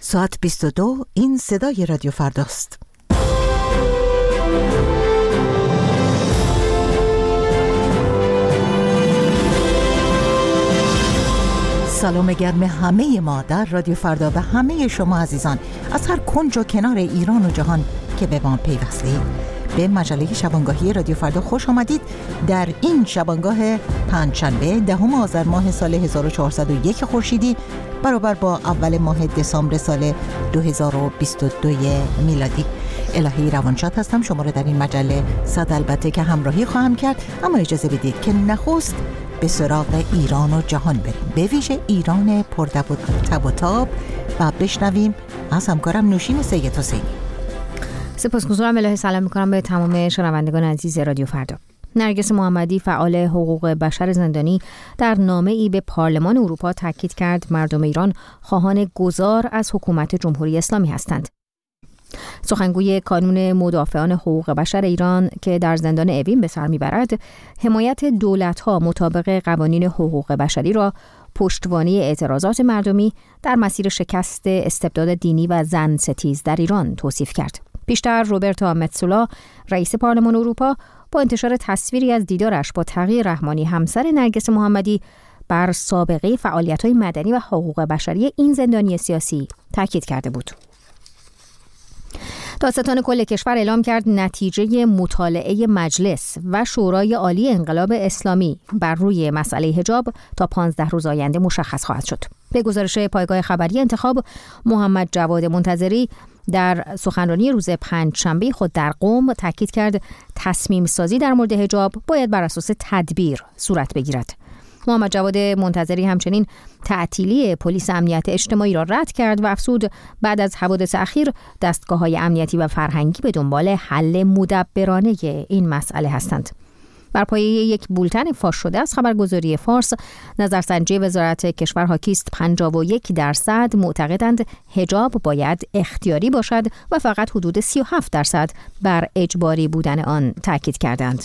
ساعت 22. این صدای رادیو فرداست. سلام گرم همه ما در رادیو فردا به همه شما عزیزان از هر کنج و کنار ایران و جهان که به ما پیوستید. به مجله شبانگاهی رادیو فردا خوش آمدید. در این شبانگاه پنجشنبه 10 آذر ماه سال 1401 خورشیدی برابر با اول ماه دسامبر سال 2022 میلادی. الهی روانشاد هستم، شما را در این مجله صد البته که همراهی خواهم کرد، اما اجازه بدید که نخست به سراغ ایران و جهان بریم، به ویژه ایران پرتب و تاب، و بشنویم از همکارم نوشین سید حسینی. سپاسگزارم الهی، سلام میکنم به تمام شنوندگان عزیز رادیو فردا. نرگس محمدی فعال حقوق بشر زندانی در نامه‌ای به پارلمان اروپا تاکید کرد مردم ایران خواهان گذار از حکومت جمهوری اسلامی هستند. سخنگوی کانون مدافعان حقوق بشر ایران که در زندان اوین به سر میبرد، حمایت دولت‌ها مطابق قوانین حقوق بشری را پشتوانه اعتراضات مردمی در مسیر شکست استبداد دینی و زن ستیز در ایران توصیف کرد. پیشتر روبرتا متسولا رئیس پارلمان اروپا با انتشار تصویری از دیدارش با تقی رحمانی همسر نرگس محمدی بر سابقه فعالیت‌های مدنی و حقوق بشری این زندانی سیاسی تاکید کرده بود. دادستان کل کشور اعلام کرد نتیجه مطالعه مجلس و شورای عالی انقلاب اسلامی بر روی مسئله حجاب تا 15 روز آینده مشخص خواهد شد. به گزارش پایگاه خبری انتخاب، محمد جواد منتظری در سخنرانی روز پنجشنبه خود در قم تاکید کرد تصمیم سازی در مورد حجاب باید بر اساس تدبیر صورت بگیرد. محمد جواد منتظری همچنین تعطیلی پلیس امنیت اجتماعی را رد کرد و افزود بعد از حوادث اخیر دستگاه‌های امنیتی و فرهنگی به دنبال حل مدبرانه این مسئله هستند. بر پایه یک بولتن فاش شده از خبرگزاری فارس، نظرسنجی وزارت کشور حاکی است 51% معتقدند حجاب باید اختیاری باشد و فقط حدود 37% بر اجباری بودن آن تاکید کردند.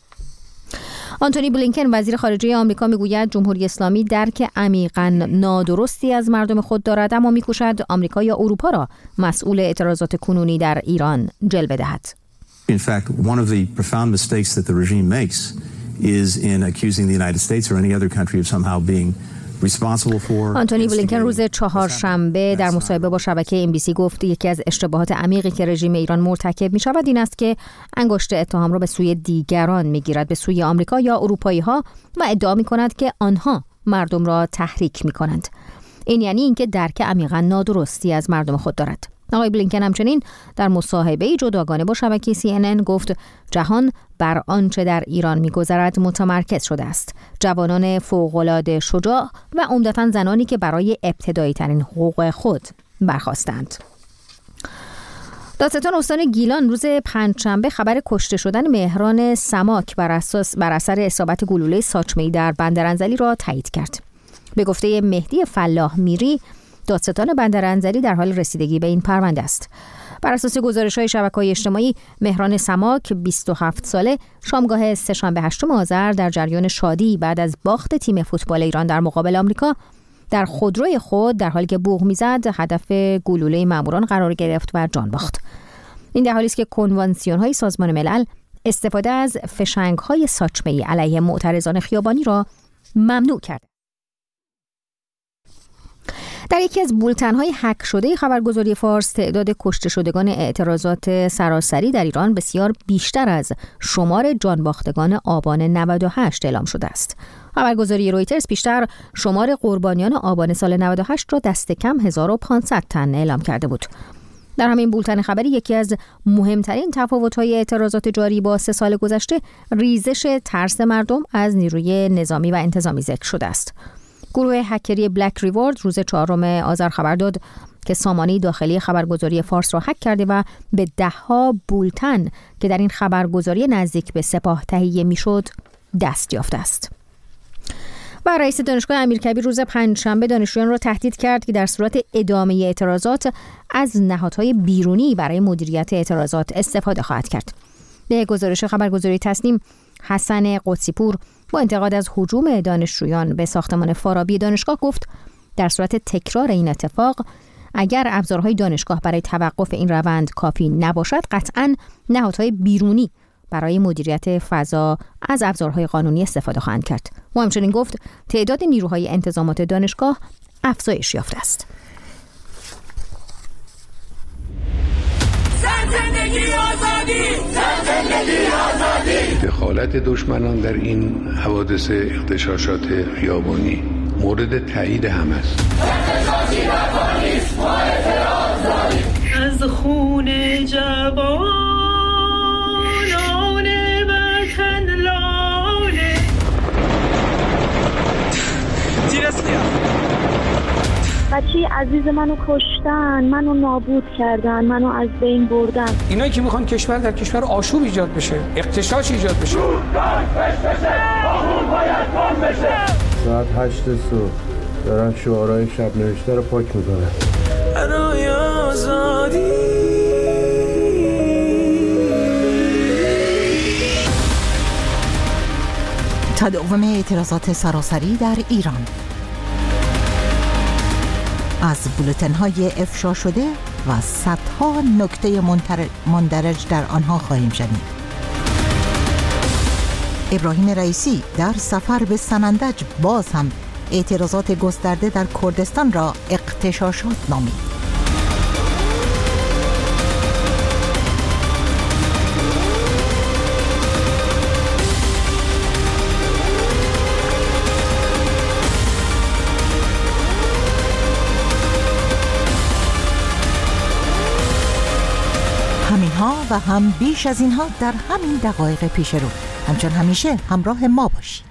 آنتونی بلینکن وزیر خارجه آمریکا میگوید جمهوری اسلامی درک عمیقاً نادرستی از مردم خود دارد، اما میکوشد آمریکا یا اروپا را مسئول اعتراضات کنونی در ایران جلوه دهد. In fact, one of the profound mistakes that the regime makes is in accusing the United States or any other country of somehow being responsible for. آنتونی بلینکن روز چهارشنبه در مصاحبه با شبکه MBC گفت یکی از اشتباهات عمیقی که رژیم ایران مرتکب می شود این است که انگشت اتهام را به سوی دیگران می گیرد، به سوی آمریکا یا اروپایی ها، و ادعا می کند که آنها مردم را تحریک می کنند. این یعنی اینکه درک عمیقاً نادرستی از مردم خود دارد. آقای بلینکن همچنین در مصاحبه‌ای جداگانه با شبکه CNN گفت جهان بر آنچه در ایران می‌گذرد متمرکز شده است. جوانان فوق‌العاده شجاع و عمدتاً زنانی که برای ابتدایی‌ترین حقوق خود برخاستند. دادستان استان گیلان روز پنجشنبه خبر کشته شدن مهران سماک بر اثر اصابت گلوله ساچمه‌ای در بندرانزلی را تایید کرد. به گفته مهدی فلاح میری، دادستان بندرانزلی در حال رسیدگی به این پرونده است. بر اساس گزارش‌های شبکه‌های اجتماعی، مهران سماک 27 ساله شامگاه سه‌شنبه 8 آذر در جریان شادی بعد از باخت تیم فوتبال ایران در مقابل آمریکا در خودروی خود در حالی که بوق می‌زد هدف گلوله ماموران قرار گرفت و جان باخت. این در حالی است که کنوانسیون‌های سازمان ملل استفاده از فشنگ‌های ساچمه‌ای علیه معترضان خیابانی را ممنوع کرد. در یکی از بولتن‌های هک شده خبرگزاری فارس، تعداد کشته شدگان اعتراضات سراسری در ایران بسیار بیشتر از شمار جانباختگان آبان 98 اعلام شده است. خبرگزاری رویترز پیشتر شمار قربانیان آبان سال 98 را دست کم 1500 تن اعلام کرده بود. در همین بولتن خبری یکی از مهمترین تفاوت‌های اعتراضات جاری با 3 سال گذشته ریزش ترس مردم از نیروی نظامی و انتظامی ذکر شده است. گروه هکری بلک ریوارد روز 4 آذر خبر داد که سامانه داخلی خبرگزاری فارس را هک کرده و به 10 بولتن که در این خبرگزاری نزدیک به سپاه تهیه میشد دست یافته است. و رئیس دانشگاه امیرکبیر روز پنجشنبه دانشجویان را تهدید کرد که در صورت ادامه اعتراضات از نهادهای بیرونی برای مدیریت اعتراضات استفاده خواهد کرد. به گزارش خبرگزاری تصنیم، حسن قدسی‌پور با انتقاد از هجوم دانشجویان به ساختمان فارابی دانشگاه گفت در صورت تکرار این اتفاق اگر ابزارهای دانشگاه برای توقف این روند کافی نباشد، قطعاً نهادهای بیرونی برای مدیریت فضا از ابزارهای قانونی استفاده خواهند کرد. و همچنین گفت تعداد نیروهای انتظامات دانشگاه افزایش یافته است. دخالت دشمنان در این حوادث اغتشاشات خیابانی مورد تایید همه است. از خون جوانان وطن لاله بچه عزیز منو کشتن، منو نابود کردن، منو از بین بردن. اینایی که میخوان کشور در کشور آشوب ایجاد بشه، اغتشاش ایجاد بشه. ساعت 8 صبح دارن شعارهای شب نوشته رو پاک میکنن. برای آزادی تداوم اعتراضات سراسری در ایران. از بولتن‌های افشا شده و صدها نکته مندرج در آنها خواهیم شنید. ابراهیم رئیسی در سفر به سنندج باز هم اعتراضات گسترده در کردستان را اغتشاشات نامید. همینها و هم بیش از اینها در همین دقایق پیش رو. همچون همیشه همراه ما باشید.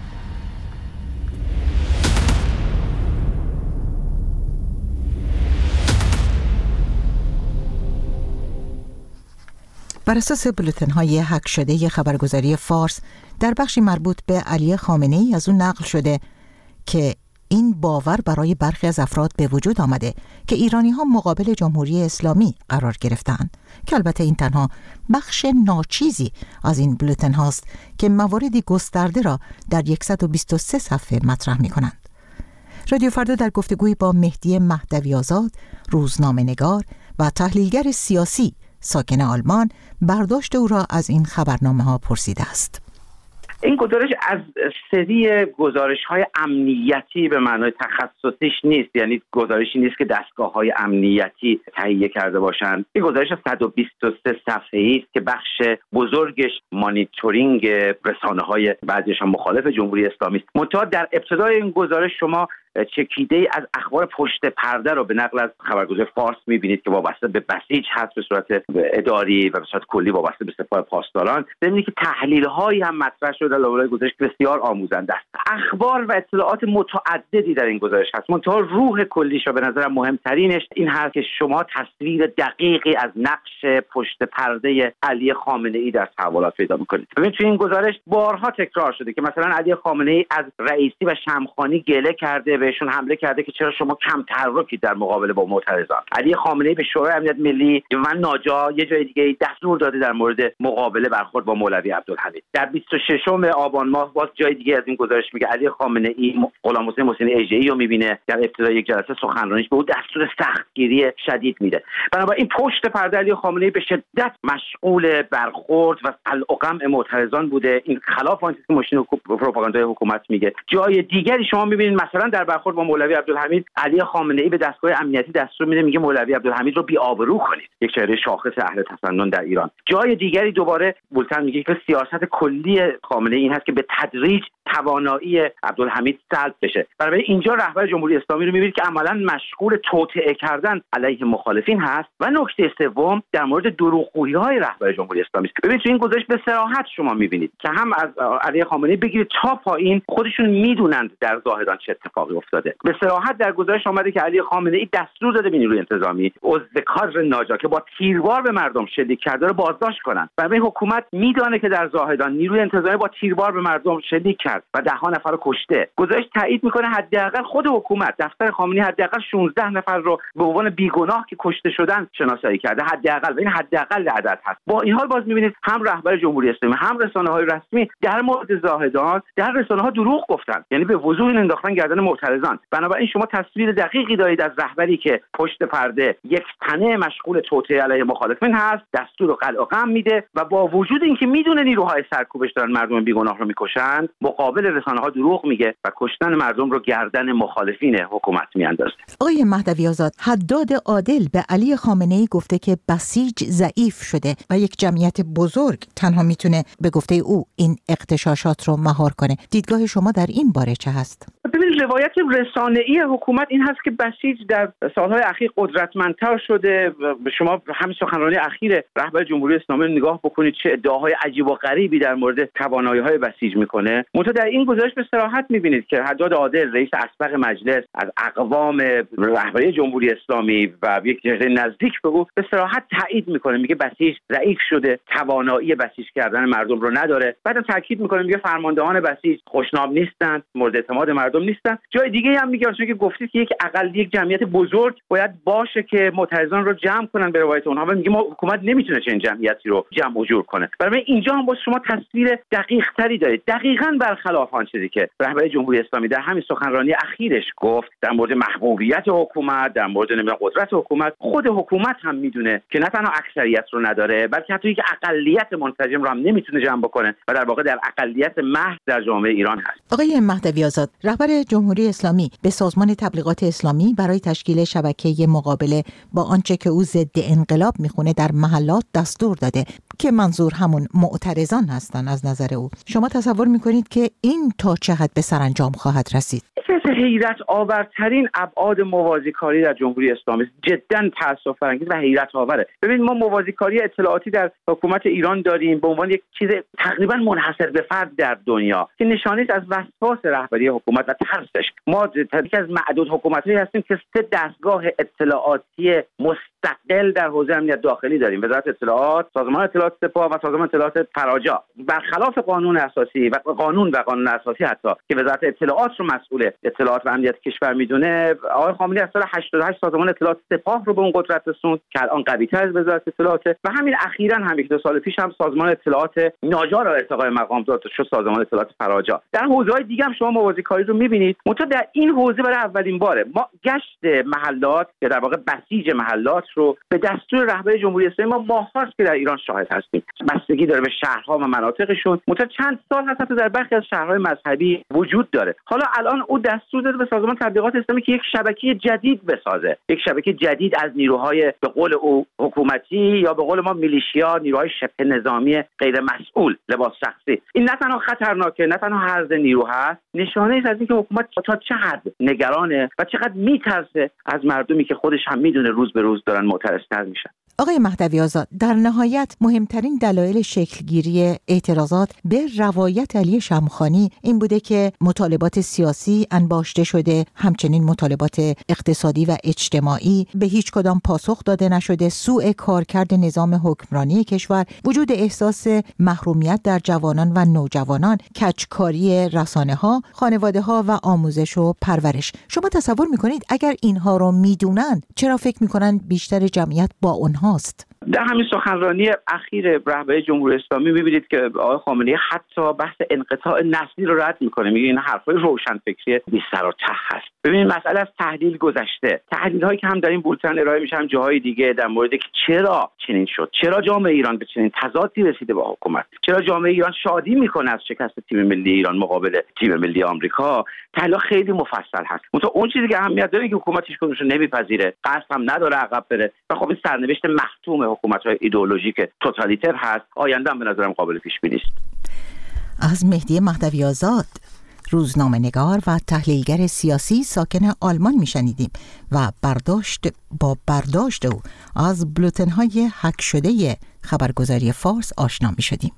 بر اساس بولتن‌های هک شده خبرگزاری فارس در بخشی مربوط به علی خامنه‌ای از اون نقل شده که این باور برای برخی از افراد به وجود آمده که ایرانی‌ها مقابل جمهوری اسلامی قرار گرفتند، که البته این تنها بخش ناچیزی از این بولتن هاست که مواردی گسترده را در 123 صفحه مطرح می‌کنند. رادیو فردا در گفتگویی با مهدی مهدوی آزاد، روزنامه‌نگار و تحلیلگر سیاسی ساکن آلمان، برداشت او را از این خبرنامه‌ها پرسیده است. این گزارش از سری گزارش‌های امنیتی به معنای تخصصیش نیست، یعنی گزارشی نیست که دستگاه‌های امنیتی تهیه کرده باشند. این گزارش 123 صفحه‌ای است که بخش بزرگش مانیتورینگ رسانه‌های بعضیشان مخالف جمهوری اسلامی است. منتها در ابتدای این گزارش شما چکیده از اخبار پشت پرده رو به نقل از خبرگزاری فارس می‌بینید که وابسته به بسیج هست به صورت اداری و به صورت کلی وابسته به سپاه پاسداران. ببینید که تحلیل‌هایی هم مطرح شده در لابلای گزارش بسیار آموزنده است. اخبار و اطلاعات متعددی در این گزارش هست. منتها روح کلیش و به نظرم مهمترینش این هست که شما تصویر دقیقی از نقش پشت پرده علی خامنه‌ای در تحولات پیدا می‌کنید. ببینید تو این گزارش بارها تکرار شده که مثلا علی خامنه‌ای از رئیسی و شمخانی گله کرده، بهشون حمله کرده که چرا شما کم تحرکی در مقابله با معترضان. علی خامنه‌ای به شورای امنیت ملی و ناجا یه جای دیگه دستور داده در مورد مقابله برخورد با مولوی عبدالحمید. در 26 آبان ماه باز جای دیگه از این گزارش میگه علی خامنه‌ای غلام حسین محسنی اژه‌ای رو میبینه در ابتدای یک جلسه سخنرانیش به او دستور سختگیری شدید میده. بنابراین پشت پرده علی خامنه‌ای به شدت مشغول برخورد و القمع معترضان بوده. این خلاف آنچه که ماشین پروپاگاندای حکومت میگه. جای دیگری شما میبینید مثلا در برخورد با مولوی عبدالحمید امید علی خامنه‌ای به دستگاه امنیتی دستور میده، میگه مولوی عبدالحمید رو بی‌آبرو کنید، یک چهره شاخص اهل تسنن در ایران. جای دیگری دوباره بولتن میگه که سیاست کلی خامنه‌ای این هست که به تدریج توانایی عبدالحمید سلب بشه. برای اینجا رهبر جمهوری اسلامی رو میبینید که عملاً مشغول توطئه کردن علیه مخالفین هست. و نکته سوم در مورد دروغگویی‌های رهبر جمهوری اسلامی است. ببینید تو این گزارش به صراحت شما میبینید که هم از علی خامنه‌ای بگیرید تا پایین خودشون میدونند در زاهدان چه اتفاقی افتاده. به صراحت در گزارش آمده که علی خامنه‌ای دستور داده به نیروی انتظامی عضو کادر ناجا که با تیربار به مردم شلیک کرده رو بازداشت کنن. برای حکومت میدانه که در زاهدان نیروی انتظامی با تیربار به مردم شلیک کرد. کرد و 10 نفر رو کشته. گزارش تایید میکنه حداقل خود حکومت دفتر خامنه‌ای حداقل 16 نفر رو به عنوان بیگناه که کشته شدن شناسایی کرده، حداقل. این حداقل عدد هست. با این حال باز میبینید هم رهبر جمهوری اسلامی هم رسانه‌های رسمی در مورد زاهدان در رسانه‌ها دروغ گفتن، یعنی به وضوح این انداختن گردن معترضان. بنابراین شما تصویر دقیقی دارید از رهبری که پشت پرده یک تنه مشغول توطئه علیه مخالفین هست، دستور و قلع و قم میده و با وجود اینکه میدونه نیروهای سرکوبش دارن مردم بیگناه رو میکشن، مقابل رسانه‌ها دروغ میگه و کشتن مردم رو گردن مخالفین حکومت میاندازه. آقای مهدوی آزاد، حداد عادل به علی خامنه‌ای گفته که بسیج ضعیف شده و یک جمعیت بزرگ تنها میتونه به گفته او این اغتشاشات رو مهار کنه. دیدگاه شما در این باره چه هست؟ ببینید، روایت رسانه‌ای حکومت این هست که بسیج در سالهای اخیر قدرتمندتر شده. شما همین سخنرانی اخیر رهبر جمهوری اسلامی رو نگاه بکنید، چه ادعاهای عجیب و غریبی در مورد توانایی‌های بسیج میکنه. منتها در این گزارش به صراحت میبینید که حداد عادل رئیس اسبق مجلس از اقوام رهبری جمهوری اسلامی و یک جهت نزدیک به او به صراحت تایید میکنه، میگه بسیج ضعیف شده، توانایی بسیج کردن مردم رو نداره. بعد تاکید میکنه، میگه فرماندهان بسیج خوشنام نیستند، مورد اعتماد مردم نیستن. جای دیگه هم میگه چون که گفتید که یک جمعیت بزرگ باید باشه که معترضان رو جمع کنن به روایت اونها، و میگه ما حکومت نمیتونه چنین جمعیتی رو جمع و جور کنه. برای اینجا هم با شما تصویر دقیق تری دارید، دقیقاً برخلاف آن چیزی که رهبر جمهوری اسلامی در همین سخنرانی اخیرش گفت در مورد محبوبیت حکومت، در مورد قدرت حکومت. خود حکومت هم میدونه که نه تنها اکثریت رو نداره، بلکه حتی یک اقلیت منسجم رو هم نمیتونه جمع بکنه و در واقع در اقلیت محض در جامعه ایران هست. آقای مهدوی آزاد، رهبر جمهوری اسلامی به سازمان تبلیغات اسلامی برای تشکیل شبکه مقابله با آنچه که او ضد انقلاب میخونه در محلات دستور داده که منظور همون معترضان هستن از نظر او. شما تصور میکنید که این تا چه حد به سرانجام خواهد رسید؟ حیرت آورترین ابعاد موازیکاری در جمهوری اسلامی، جدا تأسف برانگیز و حیرت آوره. ببینید، ما موازیکاری اطلاعاتی در حکومت ایران داریم به عنوان یک چیز تقریبا منحصر به فرد در دنیا که نشانه از وسواس رهبری حکومت و ترسش. ما یکی از معدود حکومت‌هایی هستیم که 3 دستگاه اطلاعاتی مستقل در حوزه امنیت داخلی داریم: وزارت اطلاعات، سازمان اطلاعات سپاه و سازمان اطلاعات فراجا. برخلاف قانون اساسی و قانون اساسی حتی که وزارت اطلاعات رو مسئول اطلاعات و امنیت کشور میدونه، آقای خامنه‌ای از سال 88 سازمان اطلاعات سپاه رو به اون قدرت رسوند که الان قوی‌تر از وزارت اطلاعات و همین اخیراً هم 1-2 سال پیش هم سازمان اطلاعات ناجا را ارتقای مقام داد شد سازمان اطلاعات فراجا. در حوزه‌های دیگه هم شما موازیکاری رو می‌بینید. منتها در این حوزه برای اولین باره ما گشت محلات یا در واقع بسیج محلات رو به دستور رهبر جمهوری اسلامی ما ماه‌هاست که در ایران شاهد هستیم. بستگی داره به شهرها و مناطقشون. منتها چند سال هست در برخی از شهرهای مذهبی وجود داره. حالا الان او دستور داده به سازمان تبلیغات اسلامی که یک شبکه جدید بسازه، یک شبکه جدید از نیروهای به قول او حکومتی یا به قول ما میلیشیا، نیروهای شبه نظامی غیر مسئول، لباس شخصی. این نه تنها خطرناکه، نه تنها هرز نیرو هست، نشانه است از اینکه حکومت تا چه حد نگرانه و چقدر میترسه از مردمی که خودش هم میدونه روز به روز دارن معترض‌تر میشن. آقای مهدوی آزاد، در نهایت مهمترین دلایل شکلگیری اعتراضات به روایت علی شمخانی این بوده که مطالبات سیاسی انباشته شده، همچنین مطالبات اقتصادی و اجتماعی به هیچ کدام پاسخ داده نشده، سوء کارکرد نظام حکمرانی کشور، وجود احساس محرومیت در جوانان و نوجوانان، کجکاری رسانه‌ها، خانواده‌ها و آموزش و پرورش. شما تصور می‌کنید اگر اینها رو میدونن چرا فکر می‌کنن بیشتر جمعیت با اونهاست؟ در همین سخنرانی اخیر رهبر جمهوری اسلامی می‌بینید که آقای خامنه‌ای حتی بحث انقطاع نسلی رو رد می‌کنه، میگه این حرفای روشنفکری بی سر و ته هست. ببینید، مسئله از تحلیل گذشته، تحلیل‌هایی که هم در این بولتن ارائه میشه هم جاهای دیگه در مورد که چرا چنین شد، چرا جامعه ایران به چنین تضادی رسیده با حکومت، چرا جامعه ایران شادی می‌کنه از شکست تیم ملی ایران مقابل تیم ملی آمریکا، تحلیل خیلی مفصل هست. منتها اون چیزی که اهمیت داره که حکومت هیچ کدومش رو نمی‌پذیره، قصد هم نداره عقب بره و خب این سرنوشت مختوم حکومت‌های ایدئولوژیک توتالیتر هست. آینده هم به نظرم قابل پیش بینی است. از مهدی مهدوی آزاد، روزنامه‌نگار و تحلیلگر سیاسی ساکن آلمان میشنیدیم و برداشت او از بلوتن‌های هک شده خبرگزاری فارس آشنا میشدیم.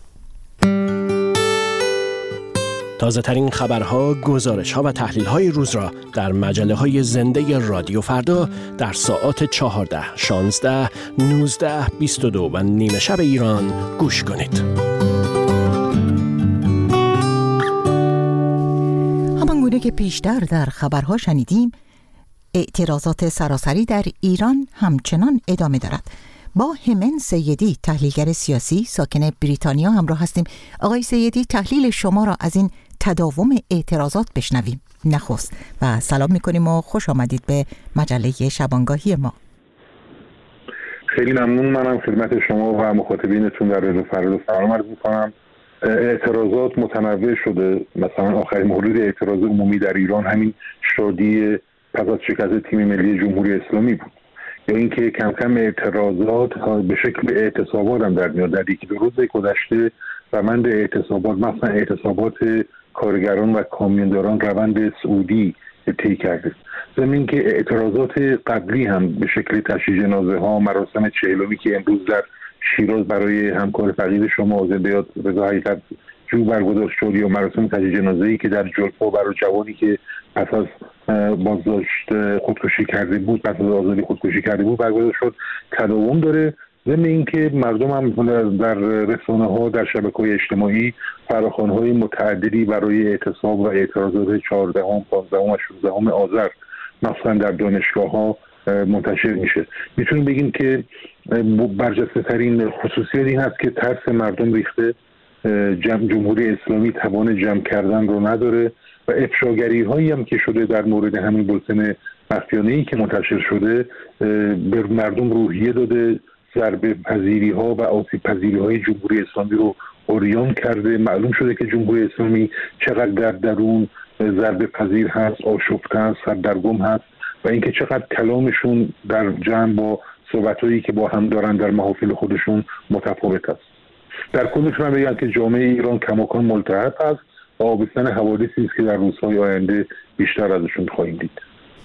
تازه ترین خبرها، گزارش‌ها و تحلیل‌های روز را در مجله‌های زنده رادیو فردا در ساعات 14، 16، 19، 22 و نیمه شب ایران گوش کنید. که پیشتر در خبرها شنیدیم، اعتراضات سراسری در ایران همچنان ادامه دارد. با همن سیدی، تحلیلگر سیاسی ساکن بریتانیا همراه هستیم. آقای سیدی، تحلیل شما را از این تداوم اعتراضات بشنویم. نخست و سلام میکنیم و خوش آمدید به مجله شبانگاهی ما. خیلی ممنون. منم خدمت شما و مخاطبینتون در رادیو فردا سلام عرض میکنم. اعتراضات متنوع شده. مثلا آخرین مورد اعتراض عمومی در ایران همین شادی پس از شکست تیم ملی جمهوری اسلامی بود، یا اینکه کم کم اعتراضات به شکل اعتصابات هم در میاد. در یکی دو روز گذشته روند اعتصابات، مثلا اعتصابات کارگران و کامیونداران، روند سعودی طی کرده. ضمن که اعتراضات قبلی هم به شکل تشییع جنازه ها، مراسم چهلمی که امروز در شیراز برای همکار فقید شما زنده رضا حقیقت جو برگزار شد، یا مراسم تشییع جنازه‌ای که در جلفا برای جوانی که پس از بازداشت خودکشی کرده بود، پس از آزادی خودکشی کرده بود برگزار شد، تداوم داره. ضمن اینکه مردم هم در رسانه‌ها، در شبکه‌های اجتماعی فراخوان‌های متعددی برای اعتصاب و اعتراضات 14، 15 و 16 آذر مثلا در دانشگاه‌ها منتشر میشه. میتونیم بگیم که برجسته ترین خصوصیت این هست که ترس مردم ریخته، جمهوری اسلامی توان جمع کردن رو نداره و افشاگری هایی هم که شده در مورد همین بولتن مخفیانه‌ای که منتشر شده به مردم روحیه داده، ضربه پذیری ها و آسیب پذیری های جمهوری اسلامی رو عریان کرده. معلوم شده که جمهوری اسلامی چقدر در درون ضربه پذیر هست، آشفته هست، سردرگم هست و اینکه چقدر کلامشون در جمع با صحبتایی که با هم دارن در محافل خودشون متفاوت است. در کل میتونم بگم که جامعه ایران کماکان ملتهب است و آبستن حوادثی است که در روزهای آینده بیشتر ازشون خواهیم دید.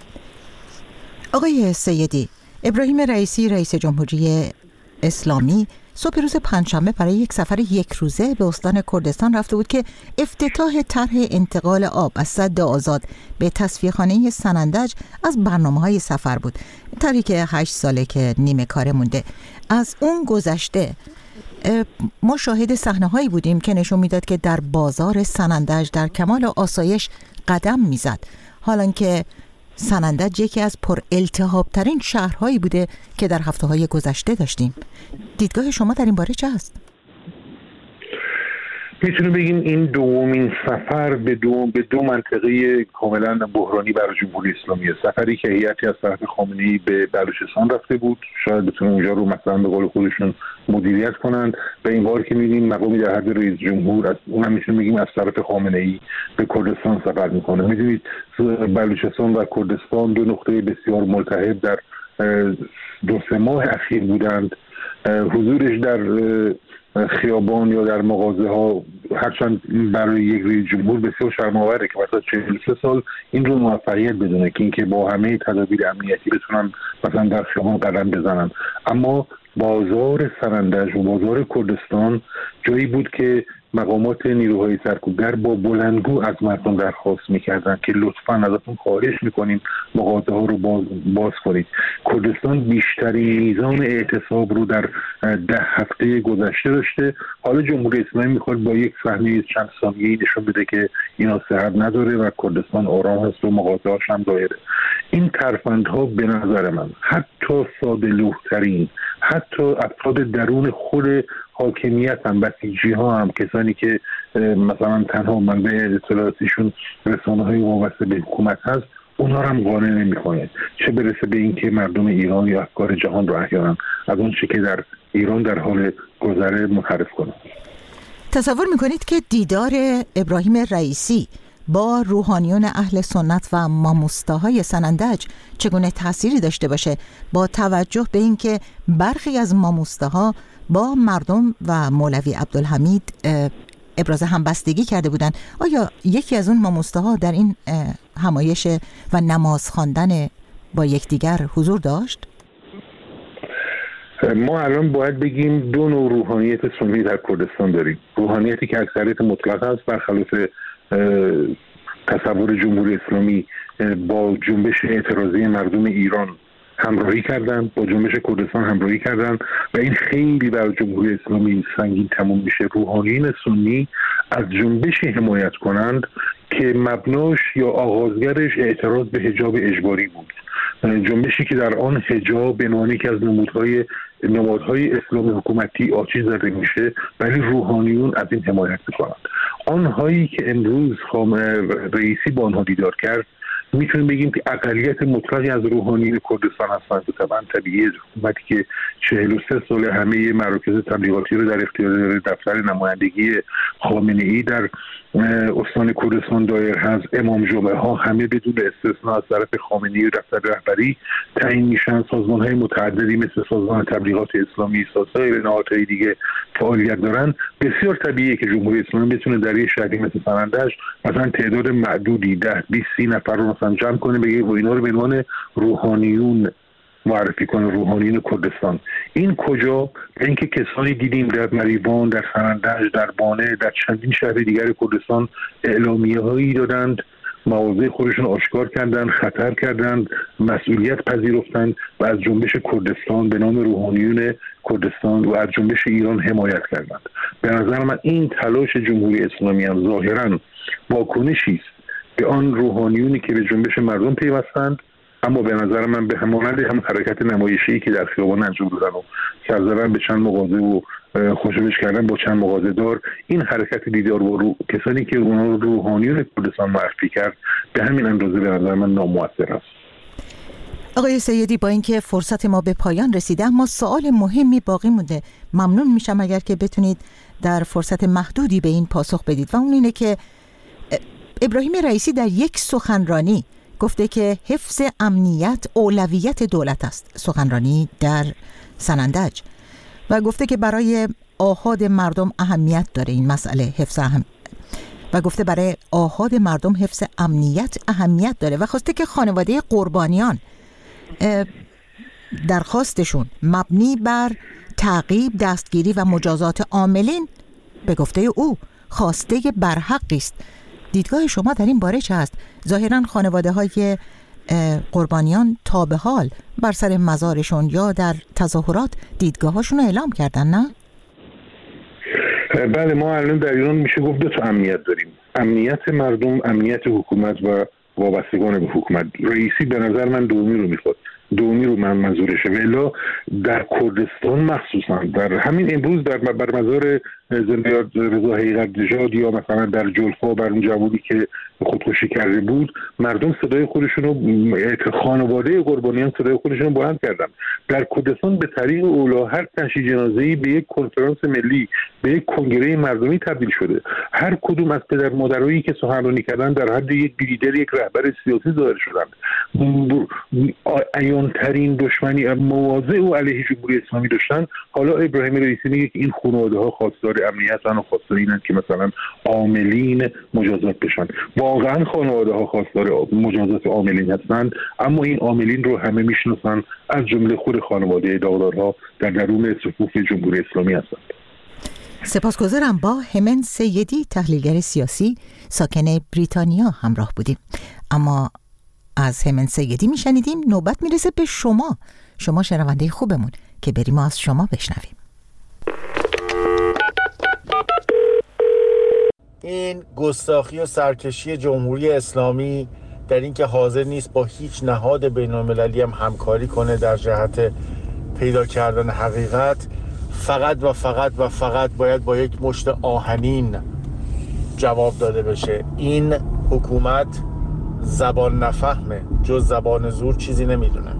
آقای سیدی، ابراهیم رئیسی رئیس جمهوری اسلامی صبح روز پنجشنبه برای یک سفر یک روزه به استان کردستان رفته بود که افتتاح طرح انتقال آب از سد آزاد به تصفیه‌خانه سنندج از برنامه‌های سفر بود. طرحی که 8 ساله که نیمه کاره مونده. از اون گذشته ما شاهد صحنه‌هایی بودیم که نشون میداد که در بازار سنندج در کمال آسایش قدم میزد، حالان که سنندج یکی از پر التهاب ترین شهرهایی بوده که در هفته‌های گذشته داشتیم. دیدگاه شما در این باره چه است؟ میتونیم بگیم این دومین سفر به دو منطقه کاملا بحرانی برای جمهوری اسلامی است. سفری که هیئتی از طرف خامنه‌ای به بلوچستان رفته بود، شاید بتونن اونجا رو مثلا به قول خودشون مدیریت کنند، و این بار که می‌بینیم مقامی در حد رئیس جمهور از اونم میتونیم بگیم از طرف خامنه‌ای به کردستان سفر میکنه. میدونید بلوچستان و کردستان دو نقطه بسیار ملتهب در 2-3 ماه اخیر بودند. حضورش در خیابان یا در مغازه ها هرچند برای یک رئیس جمهور بسیار شرم‌آوره که مثلا 43 سال این رو موفقیت بدونه که اینکه با همه تدابیر امنیتی بتونن مثلا در خیابان قدم بزنن، اما بازار سنندج و بازار کردستان جایی بود که مقامات نیروهای سرکوبگر با بلندگو از مردم درخواست میکردن که لطفاً ازتون خواهش میکنیم مغازه ها رو باز کنید. کردستان بیشترین میزان اعتصاب رو در 10 هفته گذشته داشته. حالا جمهوری اسلامی میخواد با یک صحنه چند ثانیه‌ای نشون بده که اینا صحت نداره و کردستان آرام هست و مغازه هاش هم دایره. این ترفندها به نظر من حتی ساده‌لوح‌ترین، حتی افراد درون خود حاکمیت هم، بسیجی ها هم، کسانی که مثلا تنها منبع اطلاعاتیشون رسانه‌های وابسته به حکومت هست، اونا هم قانع نمی‌کنه، چه برسه به این که مردم ایران یا افکار جهان رو احیانا از اون چه که در ایران در حال گذره منحرف کنن. تصور میکنید که دیدار ابراهیم رئیسی با روحانیون اهل سنت و ماموستاهای سنندج چگونه تأثیری داشته باشه، با توجه به اینکه برخی از ماموستاها با مردم و مولوی عبدالحمید ابراز همبستگی کرده بودند؟ آیا یکی از اون ماموستاها در این همایش و نماز خواندن با یکدیگر حضور داشت؟ ما الان باید بگیم دو نوع روحانیت سنی در کردستان داریم. روحانیتی که اکثریت مطلق است، برخلاف تصور جمهوری اسلامی با جنبش اعتراضی مردم ایران همراهی کردن، با جنبش کردستان همراهی کردن و این خیلی برای جمهوری اسلامی سنگین تموم میشه. روحانیین سنی از جنبش حمایت کنند که مبناش یا آغازگرش اعتراض به حجاب اجباری بود، جنبشی که در آن حجاب به عنوان یکی از نمادهای اسلام حکومتی آتش زده میشه، ولی روحانیون از این حمایت میکنند. آنهایی که امروز رئیسی با آنها دیدار کرد، میتونیم بگیم که اقلیت مطلقی از روحانیون کردستان هستند و طبعا طبیعی حکومتی که 43 سال همه مراکز تبلیغاتی رو در اختیار دفتر نمایندگی خامنه‌ای در استان کردستان دایر هست، امام جمعه ها همه بدون استثنا از طرف خامنه‌ای و دفتر رهبری تعیین میشن، سازمان های متعددی مثل سازمان تبلیغات اسلامی، سایر نهادهای دیگه فعالیت دارن. بسیار طبیعیه که جمهوری اسلامی بتونه در یک شهری مثل سنندج مثلا تعداد معدودی 10 20 30 نفر رو مثلا جمع کنه، بگه و اینا رو به عنوان روحانیون معرفی کنه، روحانیون کردستان. این کجا؟ اینکه کسانی دیدیم در مریوان، در سنندج، در بانه، در چندین شهر دیگر کردستان اعلامیه هایی دادند، مواضع خودشون آشکار کردند، خطر کردند، مسئولیت پذیرفتند و از جنبش کردستان به نام روحانیون کردستان و از جنبش ایران حمایت کردند. به نظر من این تلاش جمهوری اسلامی هم ظاهراً واکنشی است به آن روحانیونی که به جنبش مردم پیوستند، اما به نظر من به همانند هم حرکت نمایشی که در خیابان انجام دادن و سر زدن به چند مغازه و خوشبش کردن با چند مغازه دار، این حرکت دیدار با کسانی که اونها روحانیون کردستان معرفی کرد به همین اندازه به نظر من نامؤثر است. آقای سیدی، با اینکه فرصت ما به پایان رسیده اما سوال مهمی باقی مونده. ممنون میشم اگر که بتونید در فرصت محدودی به این پاسخ بدید و اون اینه که ابراهیم رئیسی در یک سخنرانی گفته که حفظ امنیت اولویت دولت است، سخنرانی در سنندج، و گفته که برای آحاد مردم اهمیت داره این مسئله و گفته برای آحاد مردم حفظ امنیت اهمیت داره و خواسته که خانواده قربانیان درخواستشون مبنی بر تعقیب، دستگیری و مجازات عاملین به گفته او خواسته برحقی است. دیدگاه شما در این باره چه است؟ ظاهراً خانواده های قربانیان تا به حال بر سر مزارشون یا در تظاهرات دیدگاهاشون رو اعلام کردن، نه؟ بله، ما الان در ایران میشه گفت 2 تا امنیت داریم، امنیت مردم، امنیت حکومت و وابستگان به حکومت. رئیسی به نظر من دومی رو میخواد، دومی رو من منظورشه. ولی در کردستان مخصوصا در همین امروز بر مزار زنده رضا حقیقت نژاد یا مثلا در جلفا بر اون جوانی که خودکشی کرده بود، مردم صدای خودشون رو، خانواده قربانیان صدای خودشون رو بلند کردن. در کردستان به طریق اولا هر تشییع جنازه‌ای به یک کنفرانس ملی، به یک کنگره مردمی تبدیل شده. هر کدوم از پدر مادرایی که سخنرانی کردن در حد یک لیدر، یک رهبر سیاسی ظاهر شدند. عیان‌ترین دشمنی مواضع او علیه جمهوری اسلامی داشتن. حالا ابراهیم رئیسی میگه که این خانواده‌ها خواستار امنیتن و خواستار اینن که مثلا عاملین مجازات بشن. واقعا خانواده‌ها خواستار مجازات عاملین هستند، اما این عاملین رو همه میشناسن، از جمله خود خانواده داغدارها در درون صفوف جمهوری اسلامی هستند. سپاسگزارم. با همن سیدی، تحلیلگر سیاسی ساکن بریتانیا همراه بودیم. اما از همن سیدی میشنیدیم، نوبت میرسه به شما شنونده خوبمون که بریم از شما بشنویم. این گستاخی و سرکشی جمهوری اسلامی در این که حاضر نیست با هیچ نهاد بین‌المللی هم همکاری کنه در جهت پیدا کردن حقیقت، فقط باید با یک مشت آهنین جواب داده بشه. این حکومت زبان نفهمه، جز زبان زور چیزی نمیدونه.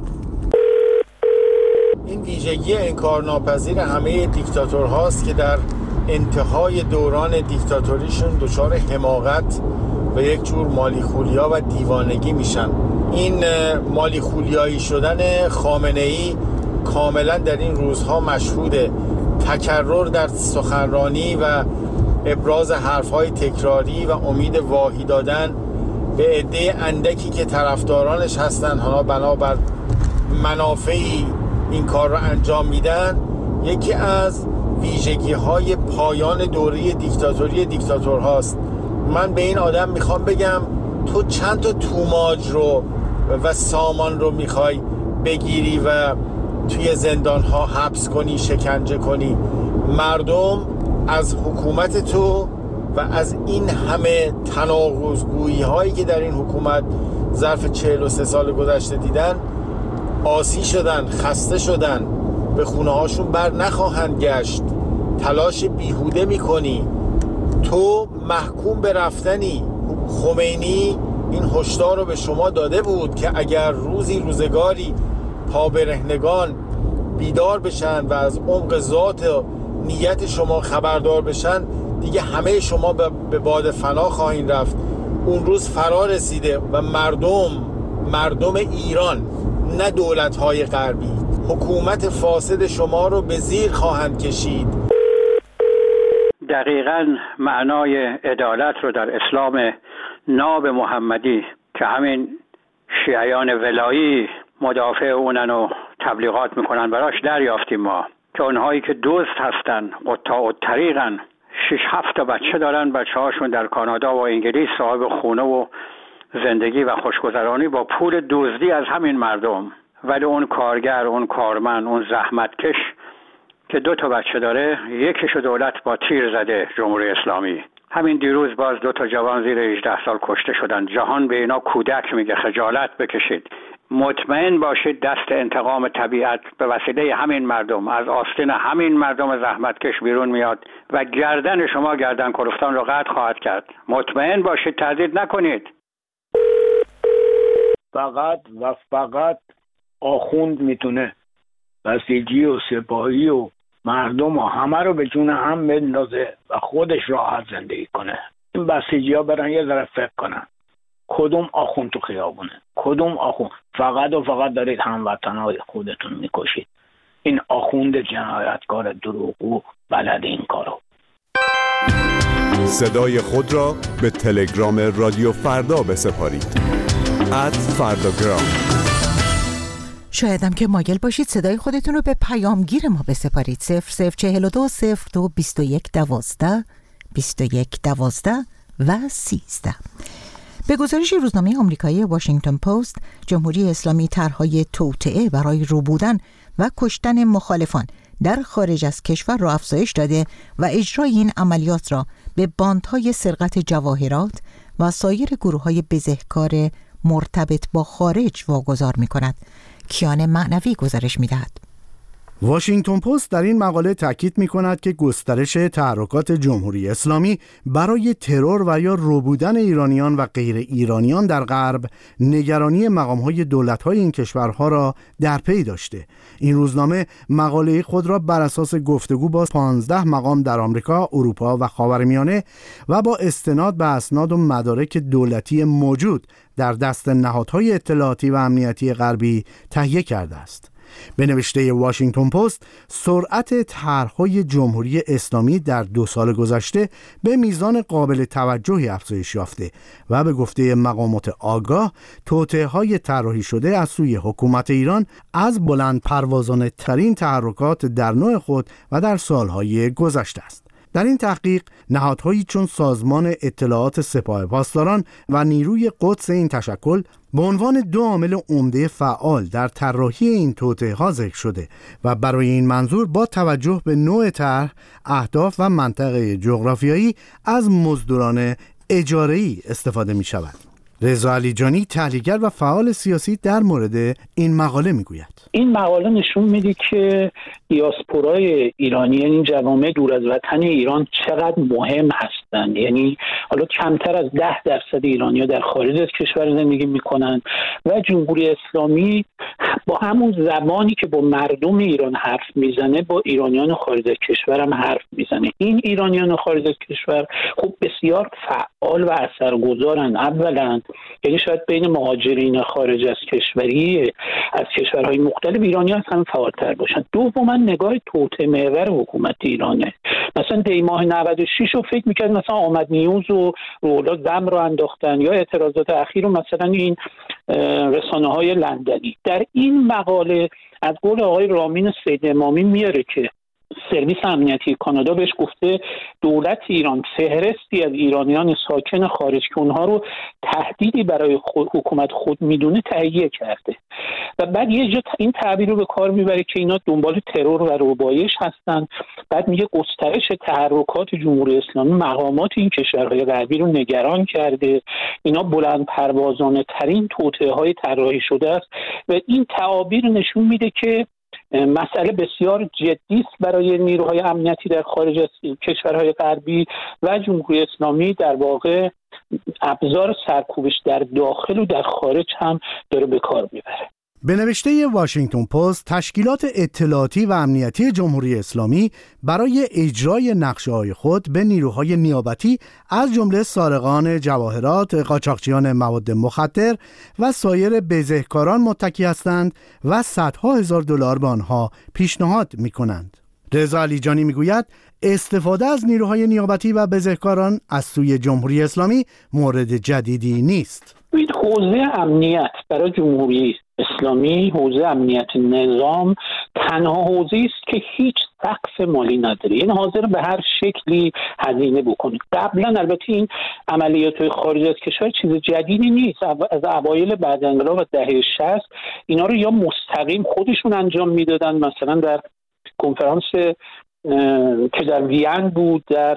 این ویژگی انکارناپذیر همه دیکتاتورهاست که در انتهای دوران دیکتاتوریشون دچار حماقت و یک جور مالیخولیا و دیوانگی میشن. این مالیخولیایی شدن خامنه‌ای کاملا در این روزها مشهوده. تکرر در سخنرانی و ابراز حرفهای تکراری و امید واهی دادن به عده اندکی که طرفدارانش هستن، حالا بنابر منافعی این کار رو انجام میدن، یکی از ویژگی‌های پایان دوره دیکتاتوری دیکتاتورهاست. من به این آدم میخوام بگم تو چند تا توماج رو و سامان رو میخوای بگیری و توی زندان‌ها حبس کنی، شکنجه کنی؟ مردم از حکومت تو و از این همه تناقض‌گویی هایی که در این حکومت ظرف 43 سال گذشته دیدن آسی شدن، خسته شدن، به خونه هاشون بر نخواهند گشت. تلاش بیهوده میکنی، تو محکوم به رفتنی. خمینی این هشدار رو به شما داده بود که اگر روزگاری پابرهنگان بیدار بشن و از عمق ذات و نیت شما خبردار بشن، دیگه همه شما به باد فنا خواهید رفت. اون روز فرا رسیده و مردم ایران، نه دولت‌های غربی، حکومت فاسد شما رو به زیر خواهند کشید. دقیقاً معنای عدالت رو در اسلام ناب محمدی که همین شیعیان ولایی مدافع اونن و تبلیغات میکنن براش دریافتیم ما، که اونهایی که دزد هستن، قطاع الطریقن، 6-7 تا بچه دارن، بچه هاشون در کانادا و انگلیس صاحب خونه و زندگی و خوشگذرانی با پول دزدی از همین مردم. ولی اون کارگر، اون کارمن، اون زحمتکش که 2 تا بچه داره، یکیشو دولت با تیر زده، جمهوری اسلامی. همین دیروز باز 2 تا جوان زیر 18 سال کشته شدن. جهان به اینا کودک میگه، خجالت بکشید. مطمئن باشید دست انتقام طبیعت به وسیله همین مردم از آستین همین مردم زحمتکش بیرون میاد و گردن شما گردن کلفتان رو قطع خواهد کرد. مطمئن باشید، تردید نکنید. فقط آخوند میتونه بسیجی و سپاهی و مردم و همه رو به جون هم بندازه و خودش راحت زندگی کنه. این بسیجی ها برن یه ذره فکر کنن کدوم آخوند تو خیابونه، کدوم آخوند. فقط دارید هموطنهای خودتون میکشید. این آخوند جنایتکار دروغگو بلد این کارو. صدای خود را به تلگرام رادیو فردا بسپارید. @فرداگرام. شایدم که مایل باشید صدای خودتون رو به پیامگیر ما بسپارید. 0042 02 21 12 21 12 و 13. به گزارش روزنامه آمریکایی واشنگتن پست، جمهوری اسلامی طرح‌های توطئه برای ربودن و کشتن مخالفان در خارج از کشور را افزایش داده و اجرای این عملیات را به باندهای سرقت جواهرات و سایر گروه‌های بزهکار مرتبط با خارج واگذار می‌کند. کیان معنوی گزارش می‌دهد. واشنگتن پست در این مقاله تاکید می‌کند که گسترش تحرکات جمهوری اسلامی برای ترور و یا ربودن ایرانیان و غیر ایرانیان در غرب نگرانی مقام‌های دولت‌های این کشورها را در پی داشته. این روزنامه مقاله خود را بر اساس گفتگو با 15 مقام در آمریکا، اروپا و خاورمیانه و با استناد به اسناد و مدارک دولتی موجود در دست نهادهای اطلاعاتی و امنیتی غربی تهیه کرده است. به نوشته واشنگتن پست، سرعت طرح‌های جمهوری اسلامی در 2 سال گذشته به میزان قابل توجهی افزایش یافته و به گفته مقامات آگاه، توطئه‌های طراحی شده از سوی حکومت ایران از بلند پروازانه ترین تحرکات در نوع خود و در سالهای گذشته است. در این تحقیق نهادهایی چون سازمان اطلاعات سپاه پاسداران و نیروی قدس این تشکل به عنوان 2 عامل عمده فعال در طراحی این توطئه‌ها ذکر شده و برای این منظور با توجه به نوع طرح، اهداف و منطقه جغرافیایی از مزدوران اجاره‌ای استفاده می شود. رضا علیجانی، تحلیلگر و فعال سیاسی، در مورد این مقاله میگوید. این مقاله نشون میده که دیاسپورای ایرانی، یعنی جوامع دور از وطن ایران، چقدر مهم هستند. یعنی حالا کمتر از 10% ایرانی‌ها در خارج از کشور زندگی میکنن و جمهوری اسلامی با همون زبانی که با مردم ایران حرف میزنه با ایرانیان خارج از کشور هم حرف میزنه. این ایرانیان خارج از کشور خب بسیار فعال و اثرگذارن. اولا یعنی شاید بین مهاجرین خارج از کشوری از کشورهای مختلف ایرانی ها هم فعالتر باشن. دوما نگاه توطئه محور حکومت ایرانه. مثلا دی ماه 96 رو فکر میکرد مثلا آمد نیوز و رولا دم رو انداختن، یا اعتراضات اخیر رو مثلا این رسانه‌های لندنی. در این مقاله از قول آقای رامین سید امامی میاره که سرویس امنیتی کانادا بهش گفته دولت ایران فهرستی از ایرانیان ساکن خارج که اونها رو تهدیدی برای حکومت خود میدونه تهیه کرده و بعد یه جا این تعبیر رو به کار میبره که اینا دنبال ترور و روبایش هستن. بعد میگه گسترش تحرکات جمهوری اسلامی مقامات این کشورهای غربی رو نگران کرده، اینا بلند پروازانه ترین توطئه‌های طراحی شده است و این تعابیر نشون میده که مسئله بسیار جدی است برای نیروهای امنیتی در خارج از کشورهای غربی و جمهوری اسلامی در واقع ابزار سرکوبش در داخل و در خارج هم داره به کار میبره. به نوشته واشنگتن پست، تشکیلات اطلاعاتی و امنیتی جمهوری اسلامی برای اجرای نقشه‌های خود به نیروهای نیابتی از جمله سارقان جواهرات، قاچاقچیان مواد مخدر و سایر بزهکاران متکی هستند و صدها هزار دلار به آنها پیشنهاد می‌کنند. رضا علیجانی میگوید استفاده از نیروهای نیابتی و بزهکاران از سوی جمهوری اسلامی مورد جدیدی نیست. این حوزه امنیت برای جمهوری اسلامی، حوزه امنیت نظام، تنها حوزه است که هیچ سقف مالی نداره، یعنی حاضر به هر شکلی هزینه بکنه. قبلا البته این عملیات خارج از کشور چیز جدیدی نیست، از اوایل بعد از انقلاب و دهه 60 اینا رو یا مستقیم خودشون انجام میدادن، مثلا در کنفرانس که در وین بود، در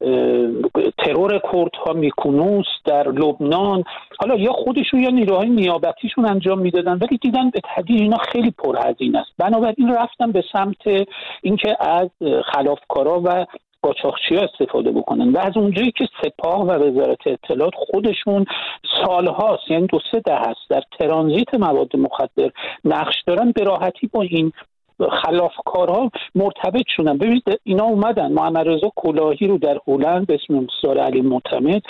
ترور کردها میکونوس، در لبنان، حالا یا خودشون یا نیروهای نیابتیشون انجام میدادن، ولی دیدن به تدریج اینا خیلی پرهزینه است. بنابراین رفتن به سمت اینکه از خلافکارا و قاچاقچی‌ها استفاده بکنن و از اونجایی که سپاه و وزارت اطلاعات خودشون سالهاست، یعنی 2-3 دهه است، در ترانزیت مواد مخدر نقش دارن، به راحتی با این خلافکارها مرتبط شدن. ببینید اینا اومدن محمد رضا کلاهی رو در هلند به اسم مستعار علی معتمد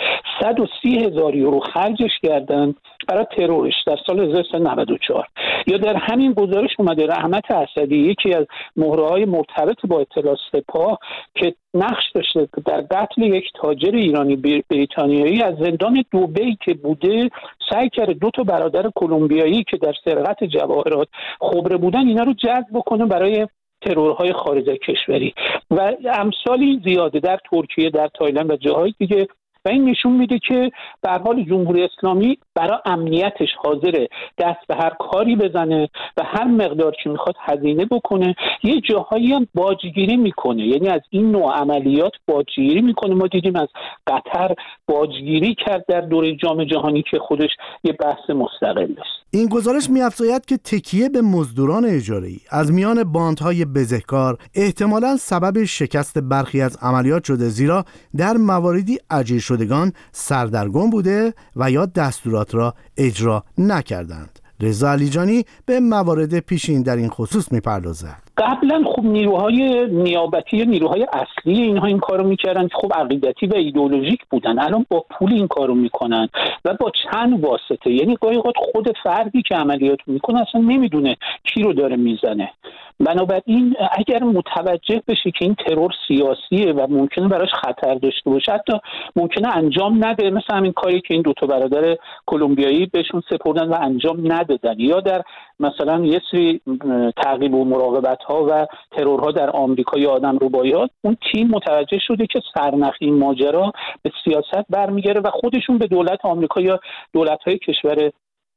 130,000 یورو خرجش کردن برای ترورش در سال 1394. یا در همین گزارش اومده رحمت اسدی، یکی از مهره‌های مرتبط با اطلاعات سپاه که نقش داشته در قتل یک تاجر ایرانی بریتانیایی، از زندان دبی که بوده سعی کرده 2 برادر کلمبیایی که در سرقت جواهرات خبره بودن اینا رو جذب بکنه برای ترورهای خارج از کشوری و امثالی زیاده در ترکیه، در تایلند و جاهای دیگه. و این نشون میده که به هر حال جمهوری اسلامی برای امنیتش حاضره دست به هر کاری بزنه و هر مقدار که میخواد هزینه بکنه. یه جاهایی هم باجگیری میکنه، یعنی از این نوع عملیات باجگیری میکنه. ما دیدیم از قطر باجگیری کرد در دوره جام جهانی که خودش یه بحث مستقل است. این گزارش می‌افزاید که تکیه به مزدوران اجاره‌ای از میان باندهای بزهکار احتمالاً سبب شکست برخی از عملیات شده، زیرا در مواردی اجیر شدگان سردرگم بوده و یا دستورات را اجرا نکردند. رضا علیجانی به موارد پیشین در این خصوص می‌پردازد. قبلا خب نیروهای نیابتی یا نیروهای اصلی اینها این کارو میکردن که خب عقیدتی و ایدئولوژیک بودن. الان با پول این کارو میکنن و با چند واسطه، یعنی گاهی اوقات خود فردی که عملیات میکنه اصلا نمیدونه کی رو داره میزنه. بنابراین اگر متوجه بشه که این ترور سیاسیه و ممکنه براش خطر داشته باشه، حتی ممکنه انجام نده، مثل همین کاری که این 2 برادر کلمبیایی بهشون سپردن و انجام ندادن، یا در مثلا یه سری تعقیب و مراقبت ها و ترورها در آمریکا یا آدمربایی‌ها، اون تیم متوجه شده که سرنخ این ماجرا به سیاست برمیگره و خودشون به دولت آمریکا یا دولت‌های کشور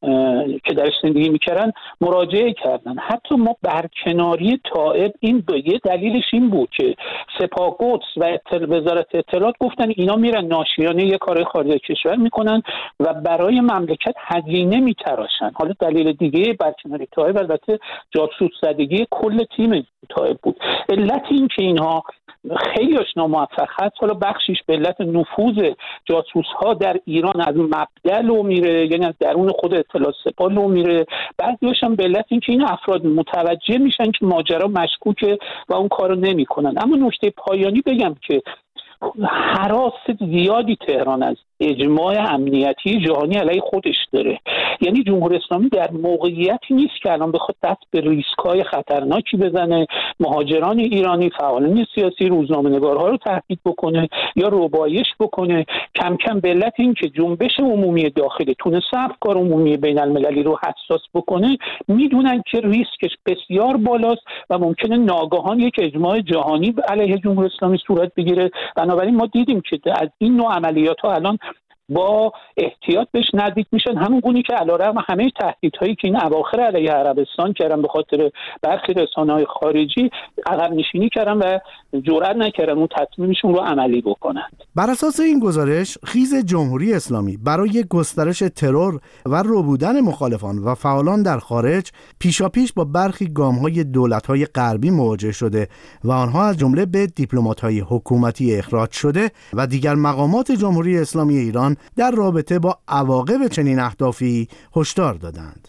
که درش زندگی میکردن مراجعه کردن. حتی ما برکناری طائب این یه دلیلش این بود که سپاه قدس و وزارت اطلاعات گفتن اینا میرن ناشیانه یه کار خارج کشور میکنن و برای مملکت هزینه میتراشن. حالا دلیل دیگه برکناری طائب البته جاسوس زدگی کل تیم طائب بود. علت این که اینها خیلیش ناموفق هست، حالا بخشیش به علت نفوذ جاسوس ها در ایران از مبدأ لو میره، یعنی از درون خود اطلاعات سپاه لو میره، بعضیش هم به علت اینکه این افراد متوجه میشن که ماجرا مشکوکه و اون کارو نمیکنن. اما نکته پایانی بگم که هراس زیادی تهران از اجماع امنیتی جهانی علیه خودش داره. یعنی جمهوری اسلامی در موقعیتی نیست که الان بخواد دست به ریسک‌های خطرناکی بزنه، مهاجران ایرانی، فعالان سیاسی، روزنامه‌نگارها رو تهدید بکنه یا ربایش بکنه. کم کم به علت این که جنبش عمومی داخلی تونسته افکار عمومی بین المللی رو حساس بکنه، میدونن که ریسکش بسیار بالاست و ممکنه ناگهان یک اجماع جهانی علیه جمهوری اسلامی صورت بگیره. بنابراین ما دیدیم که از این نوع عملیات‌ها الان با احتیاط بهش نزدیک میشن، همون گونی که علیرغم همه تهدیدهایی که این اواخر علیه عربستان کردن به خاطر برخی رسانه‌های خارجی، عقب نشینی کردن و جرئت نکردن اون تصمیمشون رو عملی بکنند. بر اساس این گزارش، خیز جمهوری اسلامی برای گسترش ترور و ربودن مخالفان و فعالان در خارج پیشاپیش با برخی گام‌های دولت‌های غربی مواجه شده و آنها از جمله به دیپلمات‌های حکومتی اخراج شده و دیگر مقامات جمهوری اسلامی ایران در رابطه با عواقب چنین اهدافی هشدار دادند.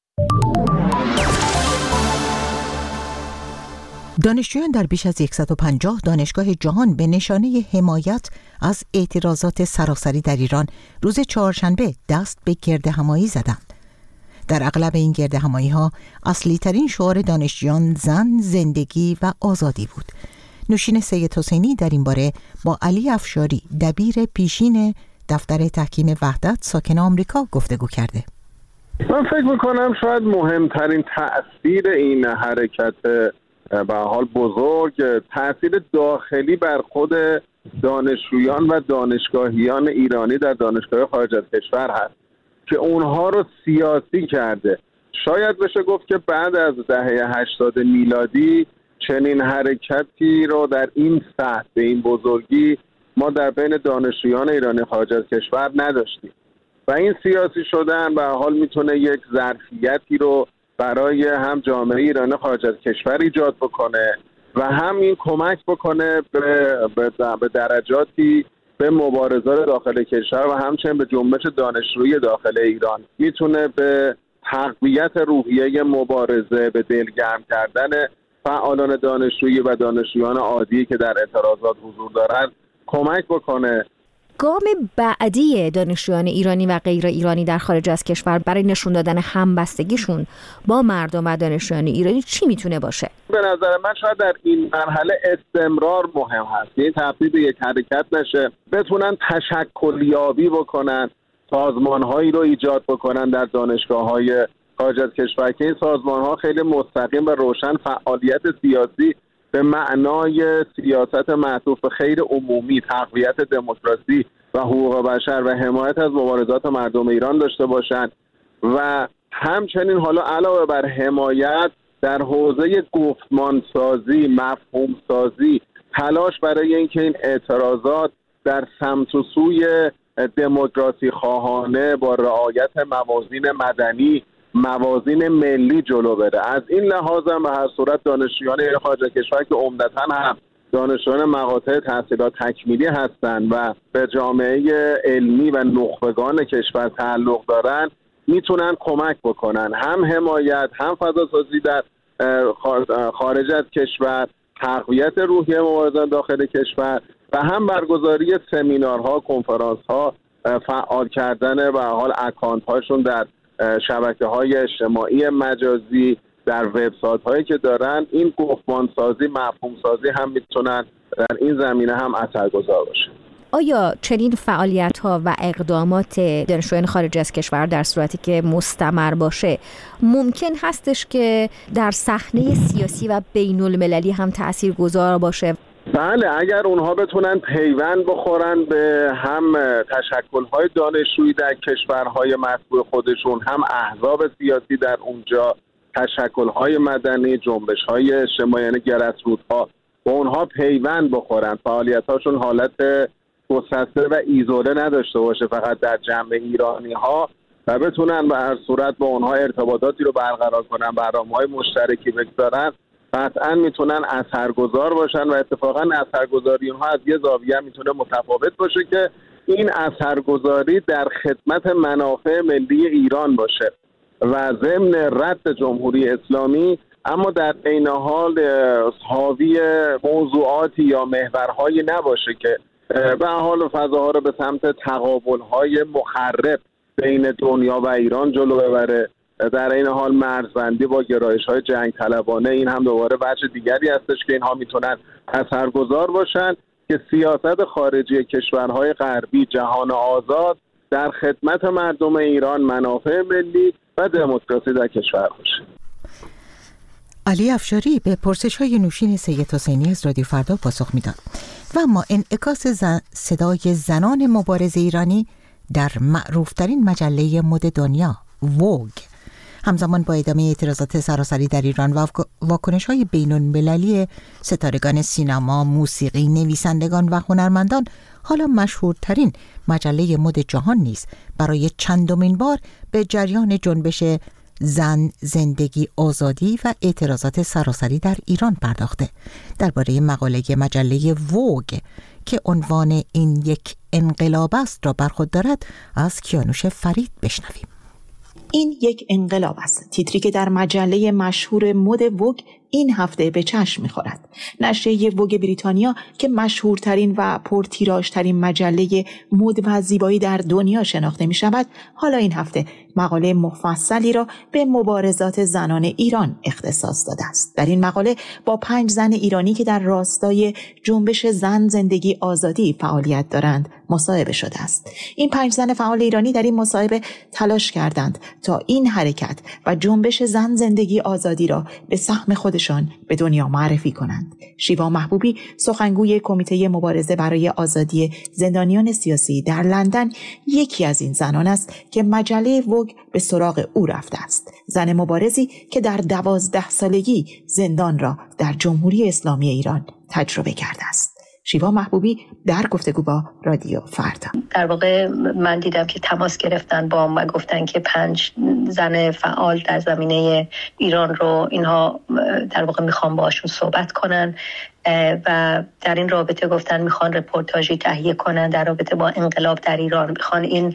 دانشجویان در بیش از 150 دانشگاه جهان به نشانه حمایت از اعتراضات سراسری در ایران روز چهارشنبه دست به گردهمایی زدند. در اغلب این گردهمایی‌ها اصلی ترین شعار دانشجویان زن، زندگی و آزادی بود. نوشین سید حسینی در این باره با علی افشاری، دبیر پیشین دفتر تحکیم وحدت ساکن آمریکا گفتگو کرده. من فکر میکنم شاید مهمترین تأثیر این حرکت به حال بزرگ تأثیر داخلی بر خود دانشجویان و دانشگاهیان ایرانی در دانشگاه خارج از کشور هست که اونها رو سیاسی کرده. شاید بشه گفت که بعد از دهه 80 میلادی چنین حرکتی رو در این سطح به این بزرگی ما در بین دانشجویان ایرانی خارج از کشور نداشتیم و این سیاسی شدن به حال میتونه یک ظرفیتی رو برای هم جامعه ایرانی خارج از کشور ایجاد بکنه و هم این کمک بکنه به درجاتی به مبارزات داخل کشور و همچنین به جنبش دانشجویی داخل ایران. میتونه به تقویت روحیه مبارزه، به دلگرم کردن فعالان دانشجویی و دانشجویان عادی که در اعتراضات حضور دارند کمک بکنه. گام بعدی دانشجویان ایرانی و غیر ایرانی در خارج از کشور برای نشون دادن همبستگیشون با مردم و دانشجویان ایرانی چی میتونه باشه؟ به نظر من شاید در این مرحله استمرار مهم هست. این تبدیل به یک حرکت نشه، بتونن تشکلیابی بکنن، سازمان‌هایی رو ایجاد بکنن در دانشگاه‌های خارج از کشور که این سازمان‌ها خیلی مستقیم و روشن فعالیت سیاسی به معنای سیاست معطوف به خیر عمومی، تقویت دموکراسی و حقوق بشر و حمایت از مبارزات مردم ایران داشته باشند و همچنین حالا علاوه بر حمایت در حوزه گفتمانسازی، مفهومسازی، تلاش برای اینکه این اعتراضات در سمت و سوی دموکراسی خواهانه با رعایت موازین مدنی، موازین ملی جلو بره. از این لحاظ هم به هر صورت دانشجویان خارج از کشور که عمدتاً هم دانشجویان مقاطع تحصیلات تکمیلی هستند و به جامعه علمی و نخبگان کشور تعلق دارن، میتونن کمک بکنن، هم حمایت، هم فضاسازی در خارج از کشور، تقویت روحیه مبارزان داخل کشور و هم برگزاری سمینارها، کنفرانس‌ها، فعال کردن به حال اکانت هاشون در شبکه‌های اجتماعی مجازی، در وبسایت‌هایی که دارن. این گفتمانسازی، مفهومسازی هم میتونن در این زمینه هم اثرگذار باشه. آیا چنین فعالیت‌ها و اقدامات دانشجویان خارج از کشور در صورتی که مستمر باشه ممکن هستش که در صحنه سیاسی و بین‌المللی هم تاثیرگذار باشه؟ بله، اگر اونها بتونن پیوند بخورن به هم تشکل‌های دانشجویی در کشورهای مطبوع خودشون، هم احزاب سیاسی در اونجا، تشکل‌های مدنی، جنبش‌های اجتماعی یعنی گرس‌روت‌ها، با اونها پیوند بخورن، فعالیت‌هاشون حالت گسسته و ایزوله نداشته باشه فقط در جنب ایرانی‌ها و بتونن به هر صورت با اونها ارتباطاتی رو برقرار کنن، برنامه‌های مشترکی بگذارن، قطعا میتونن اثرگذار باشن و اتفاقا اثرگذاری اونها از یه زاویه میتونه متفاوت باشه که این اثرگذاری در خدمت منافع ملی ایران باشه و ضمن رد جمهوری اسلامی، اما در عین حال حاوی موضوعاتی یا محورهایی نباشه که به حال فضاها رو به سمت تقابل‌های مخرب بین دنیا و ایران جلو ببره. در این حال مرزبندی با گرایش‌های جنگ طلبانه، این هم دوباره وجه دیگری هستش که اینها میتونن اثرگذار باشن که سیاست خارجی کشورهای غربی، جهان آزاد، در خدمت مردم ایران، منافع ملی و دموکراسی در کشور باشه. علی افشاری به پرسش‌های نوشین سید حسینی از رادیو فردا پاسخ میداد. و اما انعکاس صدای زنان مبارز ایرانی در معروفترین مجله مد دنیا ووگ همزمان با ادامه اعتراضات سراسری در ایران و واکنش‌های بین‌المللی ستارگان سینما، موسیقی، نویسندگان و هنرمندان، حالا مشهورترین مجله مد جهان نیز برای چندمین بار به جریان جنبش زن، زندگی، آزادی و اعتراضات سراسری در ایران پرداخته. درباره مقاله مجله ووگ که عنوان این یک انقلاب است را بر خود دارد، از کیانوش فرید بشنویم. این یک انقلاب است، تیتری که در مجله مشهور مد ووگ این هفته به چشم می‌خورد. نشریه ووگ بریتانیا که مشهورترین و پرتیراژترین مجله مد و زیبایی در دنیا شناخته می‌شود، حالا این هفته مقاله مفصلی را به مبارزات زنان ایران اختصاص داده است. در این مقاله با 5 زن ایرانی که در راستای جنبش زن، زندگی، آزادی فعالیت دارند مصاحبه شده است. این 5 زن فعال ایرانی در این مصاحبه تلاش کردند تا این حرکت و جنبش زن، زندگی، آزادی را به سهم خودشان به دنیا معرفی کنند. شیوا محبوبی، سخنگوی کمیته مبارزه برای آزادی زندانیان سیاسی در لندن، یکی از این زنان است که مجله ووگ به سراغ او رفته است. زن مبارزی که در 12 سالگی زندان را در جمهوری اسلامی ایران تجربه کرده است. شیوا محبوبی در گفتگو با رادیو فردا. در واقع من دیدم که تماس گرفتن با و گفتن که 5 زن فعال در زمینه ایران رو اینها در واقع میخوان باشون صحبت کنن و در این رابطه گفتن میخوان رپورتاژی تهیه کنن در رابطه با انقلاب در ایران، میخوان این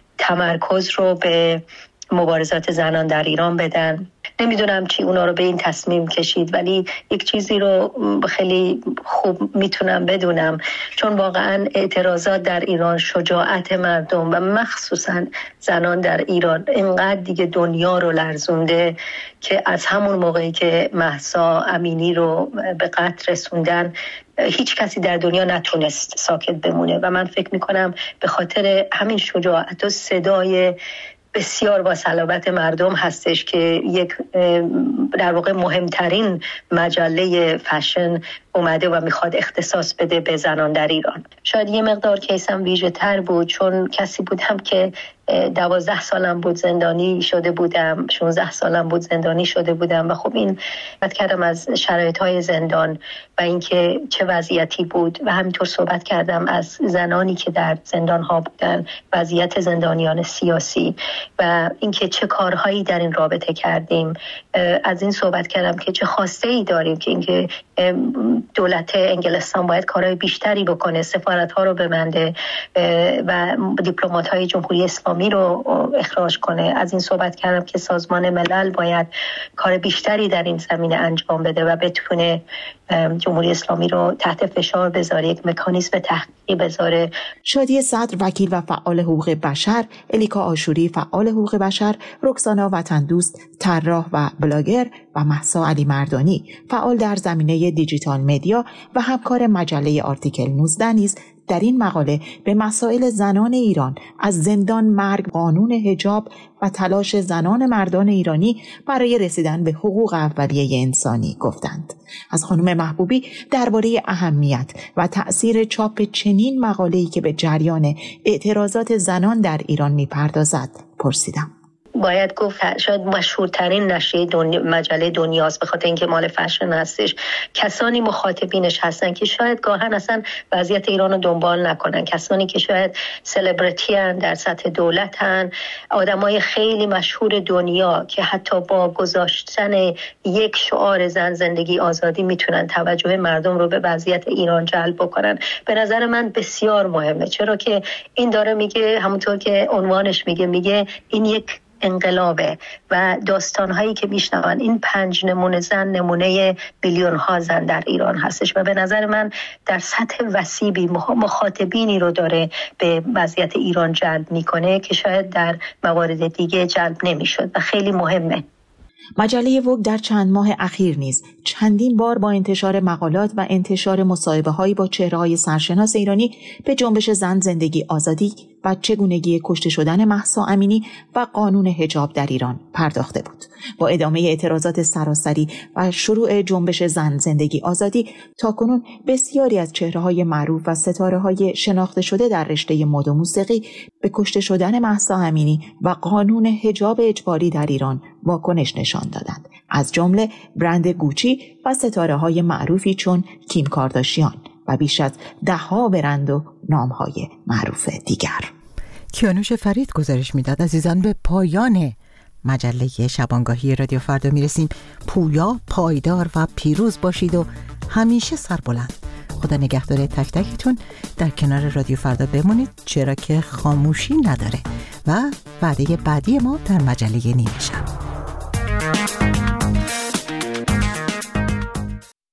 تمرکز رو به مبارزات زنان در ایران بدن. نمیدونم چی اونا رو به این تصمیم کشید، ولی یک چیزی رو خیلی خوب میتونم بدونم، چون واقعا اعتراضات در ایران، شجاعت مردم و مخصوصا زنان در ایران اینقدر دیگه دنیا رو لرزونده که از همون موقعی که مهسا امینی رو به قتل رسوندن هیچ کسی در دنیا نتونست ساکت بمونه و من فکر میکنم به خاطر همین شجاعت و صدای بسیار با صلابت مردم هستش که یک در واقع مهمترین مجله فشن اومده و میخواد اختصاص بده به زنان در ایران. شاید یه مقدار کیسم ویژه تر بود، چون کسی بودم که 12 سالم بود زندانی شده بودم، 16 سالم بود زندانی شده بودم و خب این صحبت کردم از شرایط‌های زندان و اینکه چه وضعیتی بود و همینطور صحبت کردم از زنانی که در زندان‌ها بودن، وضعیت زندانیان سیاسی و اینکه چه کارهایی در این رابطه کردیم. از این صحبت کردم که چه خواسته‌ای داریم که اینکه دولت انگلستان باید کارهای بیشتری بکنه، سفارت‌ها رو ببنده و دیپلمات‌های جمهوری اسلامی رو اخراج کنه. از این صحبت کردم که سازمان ملل باید کار بیشتری در این زمینه انجام بده و بتونه جمهوری اسلامی رو تحت فشار بذاره، یک مکانیزم تحقیقی بذاره. شادی صدر، وکیل و فعال حقوق بشر، الیکا آشوری، فعال حقوق بشر، رکسانا وطندوست، طراح و بلاگر و مهسا علی مردانی، فعال در زمینه دیجیتال مدیا و همکار مجله آرتیکل 19 نیز در این مقاله به مسائل زنان ایران از زندان، مرگ، قانون حجاب و تلاش زنان مردان ایرانی برای رسیدن به حقوق اولیه انسانی گفتند. از خانم محبوبی درباره اهمیت و تأثیر چاپ چنین مقاله‌ای که به جریان اعتراضات زنان در ایران می‌پردازد پرسیدم. باید گفت شاید مشهورترین نشریه مجله دنیاست، به خاطر اینکه مال فشن هستش. کسانی مخاطبینش هستن که شاید گاهن اصلا وضعیت ایران رو دنبال نکنن، کسانی که شاید سلبریتی هن، در سطح دولت هن، آدمای خیلی مشهور دنیا که حتی با گذاشتن یک شعار زن، زندگی، آزادی میتونن توجه مردم رو به وضعیت ایران جلب بکنن. به نظر من بسیار مهمه، چرا که این داره میگه، همونطور که عنوانش میگه این یک انقلابه و داستان‌هایی که میشنون، این 5 نمونه زن نمونه میلیون‌ها زن در ایران هستش و به نظر من در سطح وسیعی مخاطبینی رو داره به وضعیت ایران جلب میکنه که شاید در موارد دیگه جلب نمیشد و خیلی مهمه. مجله ووگ در چند ماه اخیر نیز چندین بار با انتشار مقالات و انتشار مصاحبه‌هایی با چهره‌های سرشناس ایرانی به جنبش زن زندگی آزادی و چگونگی کشته شدن مهسا امینی و قانون حجاب در ایران پرداخته بود. با ادامه اعتراضات سراسری و شروع جنبش زن زندگی آزادی، تاکنون بسیاری از چهره‌های معروف و ستاره‌های شناخته شده در رشته مد و موسیقی به کشته شدن مهسا امینی و قانون حجاب اجباری در ایران واکنش نشان دادند، از جمله برند گوچی و ستاره‌های معروفی چون کیم کارداشیان و بیش از 10 برند و نام‌های معروف دیگر. کیانوش فرید گزارش میداد. عزیزان، به پایان مجله شبانگاهی رادیو فردا میرسیم. پویا، پایدار و پیروز باشید و همیشه سربلند. خدا نگهدار تک تکتون. در کنار رادیو فردا بمونید، چرا که خاموشی نداره. و وعده بعدی ما در مجله نیمه شب.